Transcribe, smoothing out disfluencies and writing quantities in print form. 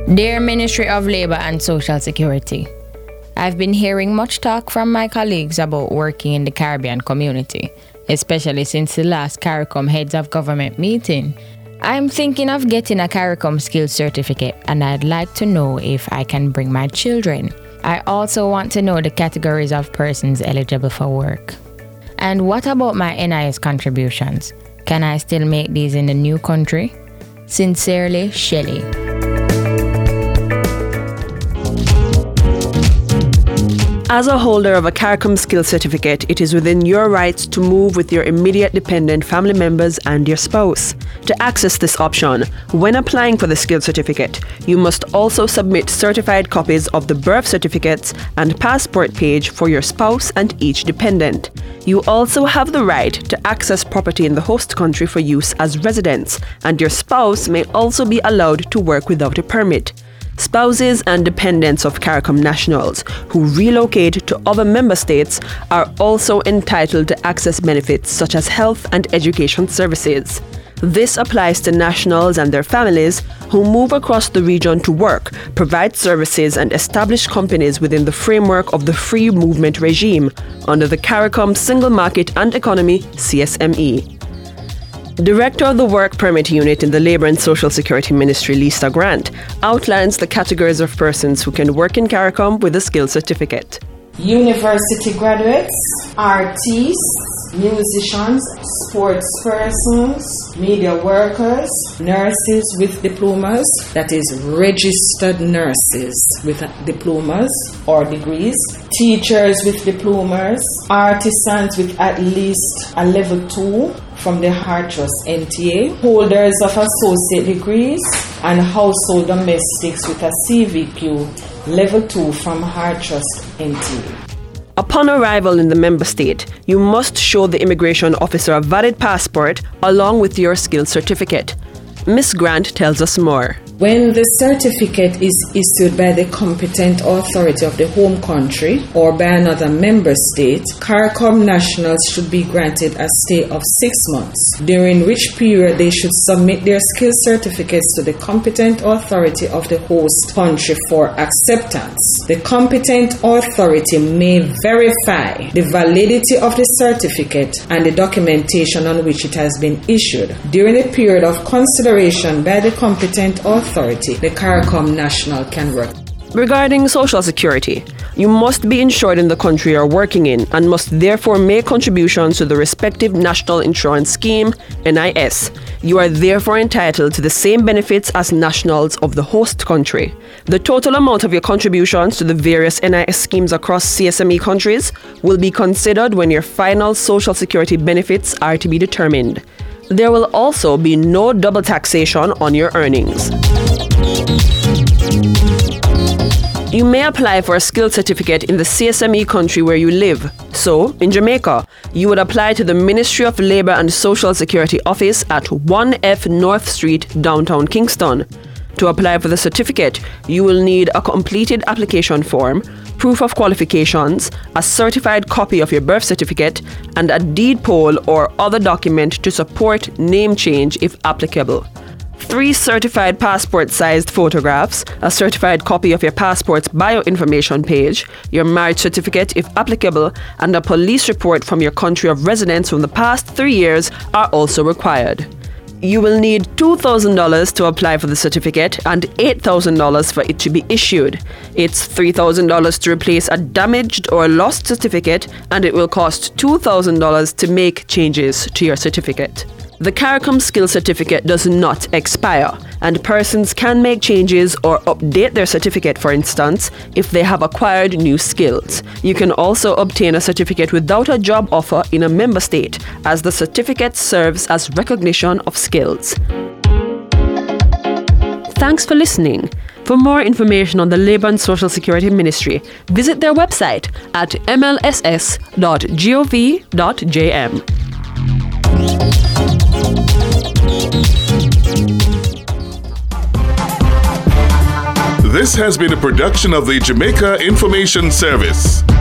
Dear Ministry of Labour and Social Security, I've been hearing much talk from my colleagues about working in the Caribbean community, especially since the last CARICOM Heads of Government meeting. I'm thinking of getting a CARICOM skills certificate, and I'd like to know if I can bring my children. I also want to know the categories of persons eligible for work. And what about my NIS contributions? Can I still make these in the new country? Sincerely, Shelley. As a holder of a CARICOM skills certificate, it is within your rights to move with your immediate dependent family members and your spouse. To access this option, when applying for the skills certificate, you must also submit certified copies of the birth certificates and passport page for your spouse and each dependent. You also have the right to access property in the host country for use as residents, and your spouse may also be allowed to work without a permit. Spouses and dependents of CARICOM nationals who relocate to other member states are also entitled to access benefits such as health and education services. This applies to nationals and their families who move across the region to work, provide services, and establish companies within the framework of the Free Movement Regime under the CARICOM Single Market and Economy (CSME). Director of the Work Permit Unit in the Labour and Social Security Ministry, Lisa Grant, outlines the categories of persons who can work in CARICOM with a skills certificate. University graduates, artists, musicians, sports persons, media workers, nurses with diplomas, that is registered nurses with diplomas or degrees, teachers with diplomas, artisans with at least a level 2 from the HeartTrust NTA, holders of associate degrees, and household domestics with a CVQ level 2 from HeartTrust NTA. Upon arrival in the member state, you must show the immigration officer a valid passport along with your skills certificate. Ms. Grant tells us more. When the certificate is issued by the competent authority of the home country or by another member state, CARICOM nationals should be granted a stay of 6 months, during which period they should submit their skills certificates to the competent authority of the host country for acceptance. The competent authority may verify the validity of the certificate and the documentation on which it has been issued. During the period of consideration by the competent authority, the CARICOM national can work. Regarding Social Security, you must be insured in the country you're working in and must therefore make contributions to the respective National Insurance Scheme, NIS. You are therefore entitled to the same benefits as nationals of the host country. The total amount of your contributions to the various NIS schemes across CSME countries will be considered when your final Social Security benefits are to be determined. There will also be no double taxation on your earnings. You may apply for a skills certificate in the CSME country where you live. So, in Jamaica, you would apply to the Ministry of Labour and Social Security office at 1F North Street, downtown Kingston. To apply for the certificate, you will need a completed application form, proof of qualifications, a certified copy of your birth certificate, and a deed poll or other document to support name change if applicable. 3 certified passport-sized photographs, a certified copy of your passport's bioinformation page, your marriage certificate if applicable, and a police report from your country of residence from the past 3 years are also required. You will need $2,000 to apply for the certificate and $8,000 for it to be issued. It's $3,000 to replace a damaged or lost certificate, and it will cost $2,000 to make changes to your certificate. The CARICOM skills certificate does not expire, and persons can make changes or update their certificate, for instance, if they have acquired new skills. You can also obtain a certificate without a job offer in a member state, as the certificate serves as recognition of skills. Thanks for listening. For more information on the Labour and Social Security Ministry, visit their website at mlss.gov.jm. This has been a production of the Jamaica Information Service.